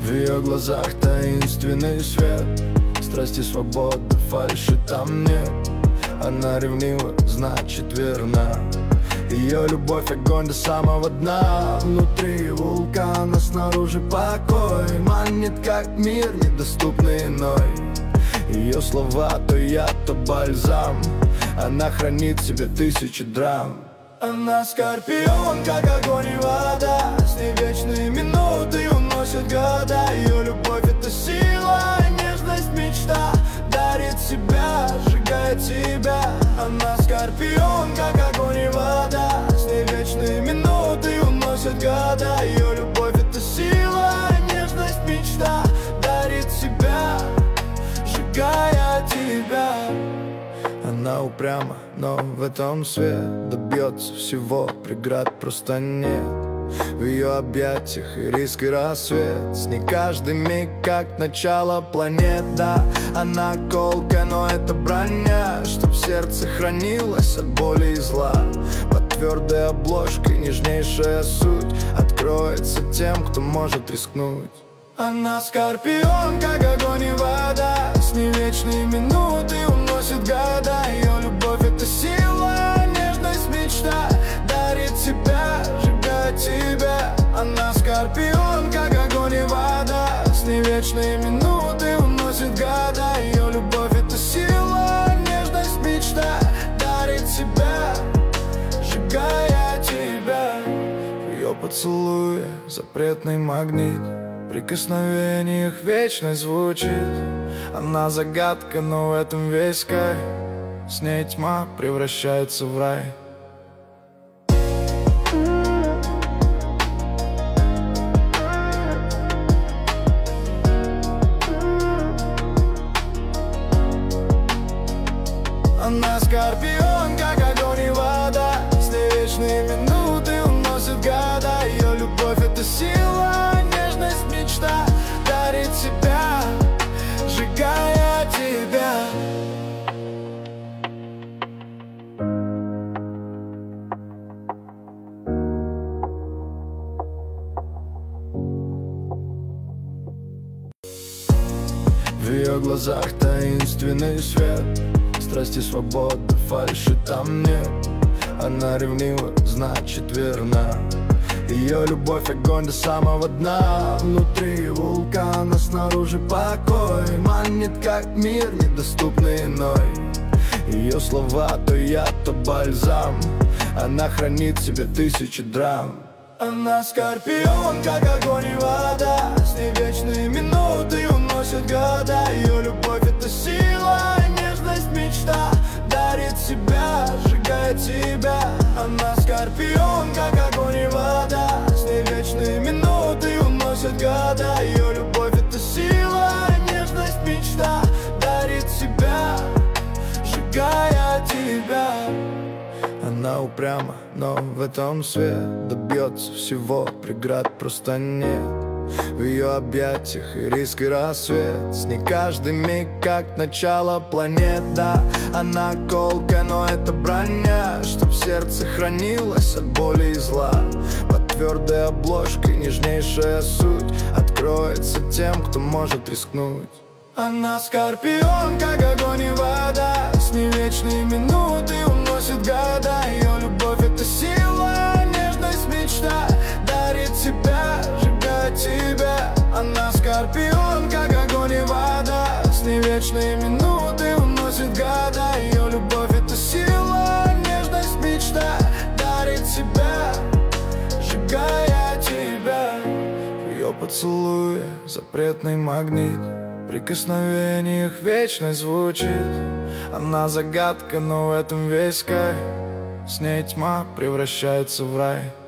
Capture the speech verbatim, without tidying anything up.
В ее глазах таинственный свет, страсти, свободы, фальши там нет. Она ревнива, значит верна. Ее любовь огонь до самого дна. Внутри вулкана, снаружи покой. Манит как мир, недоступный иной. Ее слова то яд, то бальзам. Она хранит в себе тысячи драм. Она скорпион, как огонь и вода. С ней вечные минуты уносят года. Ее любовь — это сила, нежность, мечта. Дарит себя, сжигает тебя. Она скорпион, как огонь и вода. С ней вечные минуты уносят года. Ее любовь — это сила, нежность, мечта. Дарит себя, сжигая тебя. Она упряма, но в этом свет добьется всего, преград просто нет. В ее объятиях и риск, и рассвет. С ней каждый миг как начало планет. Да, она колка, но это броня, чтоб сердце хранилось от боли и зла. Под твердой обложкой нежнейшая суть откроется тем, кто может рискнуть. Она скорпион, как огонь и вода. С ней вечные минуты уносят года. Ее любовь — это сила, нежность, мечта. Дарит себя, сжигает тебя. Она скорпион, как огонь и вода. С ней вечные минуты уносят года. Ее любовь — это сила, нежность, мечта. Дарит себя, сжигая тебя. В ее поцелуе запретный магнит. В прикосновениях вечность звучит. Она загадка, но в этом весь кайф. С ней тьма превращается в рай. Она скорпион, как огонь и вода. С ней вечные минуты уносят года. Ее любовь — это сила, нежность, мечта. Дарит себя, сжигая тебя. В ее глазах таинственный свет, страсти, свободы, фальши там нет. Она ревнива, значит верна. Ее любовь огонь до самого дна. Внутри вулкана, снаружи покой. Манит как мир, недоступный иной. Ее слова то яд, то бальзам. Она хранит в себе тысячи драм. Она скорпион, как огонь и вода. С ней вечные минуты уносят года. Ее любовь — это сила, нежность, мечта. Дарит себя, сжигает тебя. Она скорпион, как огонь и вода. С ней вечные минуты уносят года. Ее любовь — это сила, нежность, мечта. Дарит себя, сжигая тебя. Она упряма, но в этом свет добьется всего, преград просто нет. В ее объятиях и риск, и рассвет. С ней каждый миг как начало планет. Да, она колка, но это броня, чтоб сердце хранилось от боли и зла. Под твердой обложкой нежнейшая суть откроется тем, кто может рискнуть. Она скорпион, как огонь и вода. С ней вечные минуты уносят года. Ее любовь — это сила, нежность, мечта. Дарит себя, сжигает тебя. Она скорпион, как огонь и вода. С ней вечные минуты уносят года. Ее любовь — это сила, нежность, мечта. Дарит себя, сжигая тебя. В ее поцелуе запретный магнит. В прикосновениях вечность звучит. Она загадка, но в этом весь кайф. С ней тьма превращается в рай.